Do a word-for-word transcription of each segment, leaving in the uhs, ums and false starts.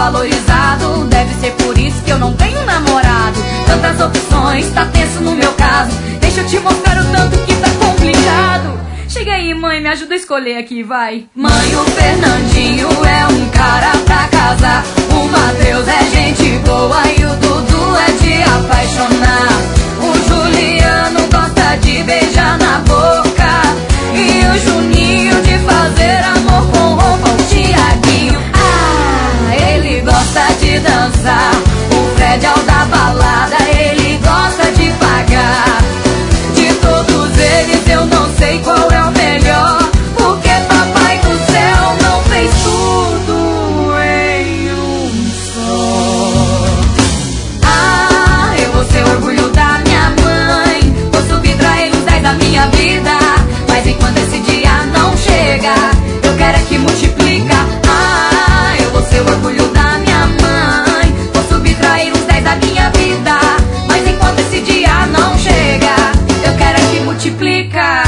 valorizado. Deve ser por isso que eu não tenho namorado. Tantas opções, tá tenso no meu caso. Deixa eu te mostrar o tanto que tá complicado. Chega aí, mãe, me ajuda a escolher aqui, vai. Mãe, o Fernandinho é um cara pra casar. O Matheus é gente boa e o Dudu é de apaixonar. O Juliano gosta de beijar na boca e o Juninho de fazer amor com roupa. O Tiaguinho, ah, ele gosta de dançar. O Fred é o da balada, ele gosta de pagar. De todos eles eu não sei qual é o melhor, porque papai do céu não fez tudo em um só. Ah, eu vou ser o orgulho da minha mãe, vou subtrair os dez da minha vida, mas enquanto esse dia não chega, eu quero é que multiplica. Ah, eu vou ser o orgulho da minha mãe, vou subtrair os dez da minha vida, mas enquanto esse dia não chega, eu quero é que multiplica.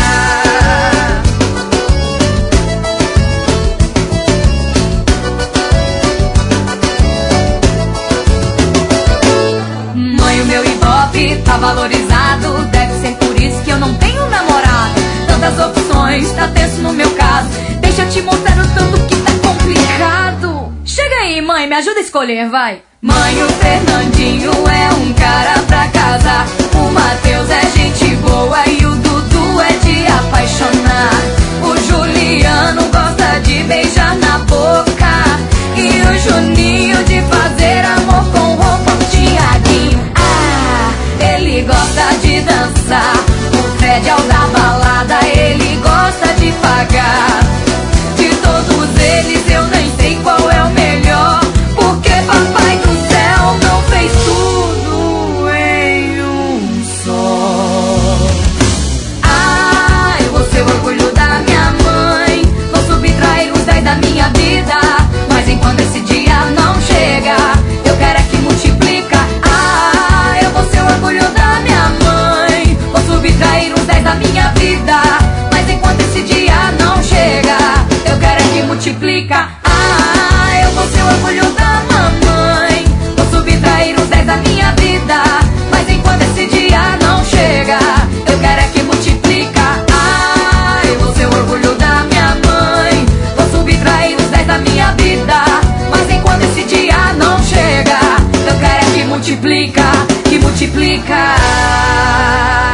Mãe, o meu ibope tá valorizado. Deve ser por isso que eu não tenho namorado. Tantas opções, tá tenso no meu caso. Deixa eu te mostrar o tanto que tá complicado. Chega aí, mãe, me ajuda a escolher, vai. Mãe, o Fernandinho é um cara pra casar. O Matheus é gente boa e o Dudu é de apaixonar. O Juliano gosta de beijar na boca e o Juninho de fazer amor com roupa. O Tiaguinho, ah, ele gosta de dançar. O Fred é o da balada, ele gosta de pagar. De todos eles eu nem sei qual é o melhor, porque papai do céu não fez tudo em um só. Ah, eu vou ser o orgulho da minha mãe, vou subtrair os dez da minha vida, mas enquanto esse dia não chega, eu quero é que multiplica. Ah, eu vou ser o orgulho da minha mãe, vou subtrair os dez da minha vida, mas enquanto esse dia não chega, eu quero é que multiplica. Ah, eu vou ser o orgulho da mamãe, vou subtrair os dez da minha vida, mas enquanto esse dia não chega, eu quero é que multiplica. Ah, eu vou ser o orgulho da minha mãe, vou subtrair os dez da minha vida, mas enquanto esse dia não chega, eu quero é que multiplica, que multiplica.